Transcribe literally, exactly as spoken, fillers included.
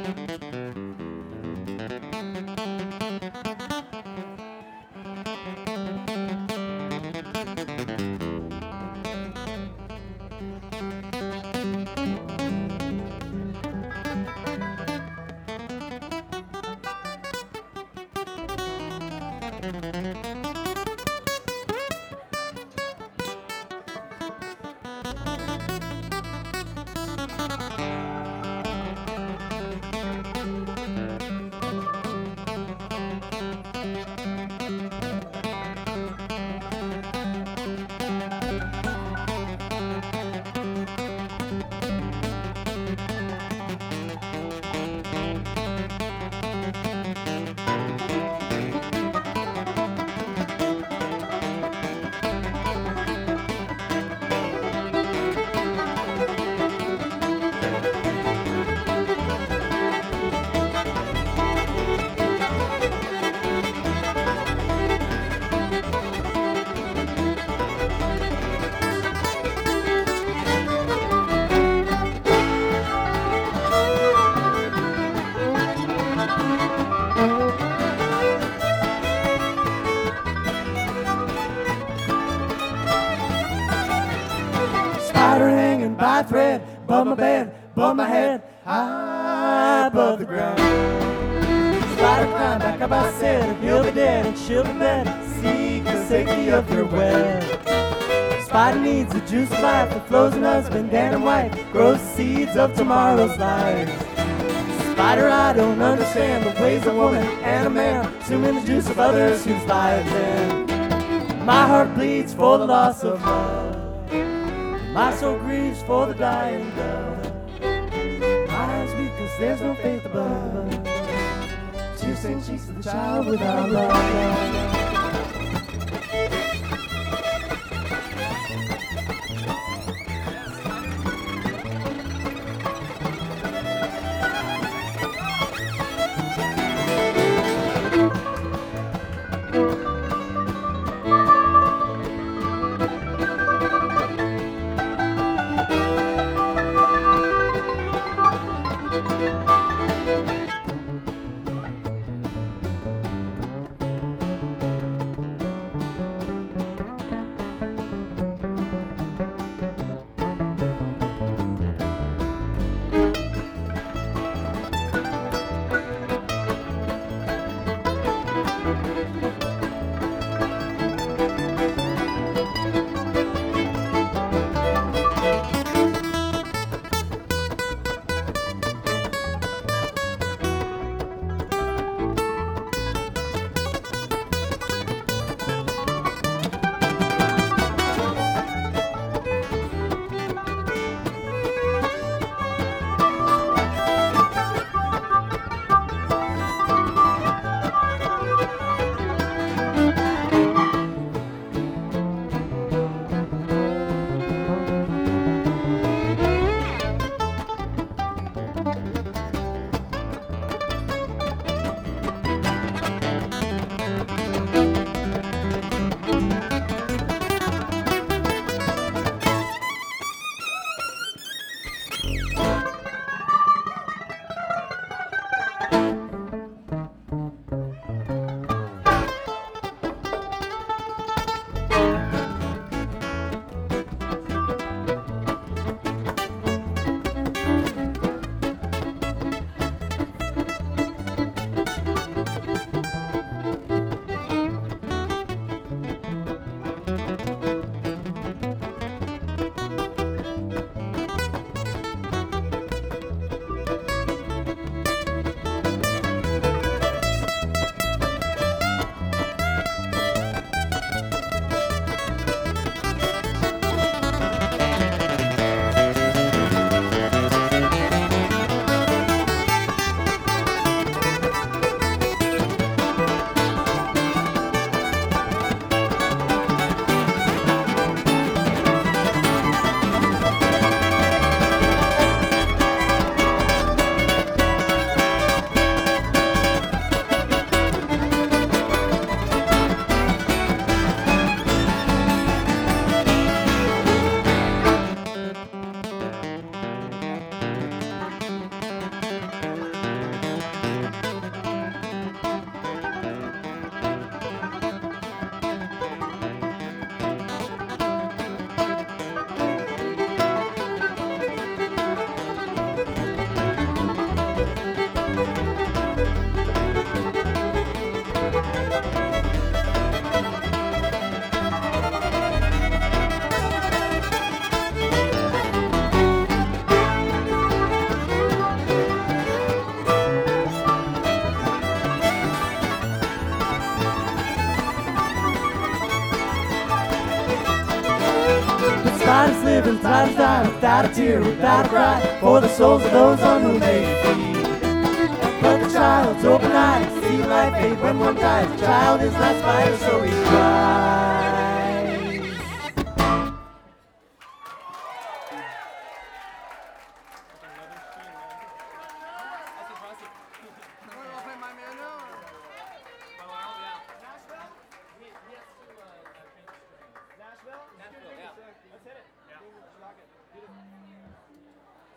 Spider hanging by a thread above my bed, above my head, high above the ground. Spider climb back up, I said, he'll be dead and she'll be dead. Seek the safety of your web. Spider needs the juice of life that flows in husband and wife, grows the seeds of tomorrow's life. Spider, I don't understand the ways of a woman and a man, consuming the juice of others whose lives end. My heart bleeds for the loss of love. My soul grieves for the dying dove. My eyes weep cause there's no faith above. Tears stain cheeks of the child without love. Orphans, daughters die without a tear, without a cry, for the souls of those on whom they feed. But the child's open eyes see life fade when one dies. The child is not spider, so he cries.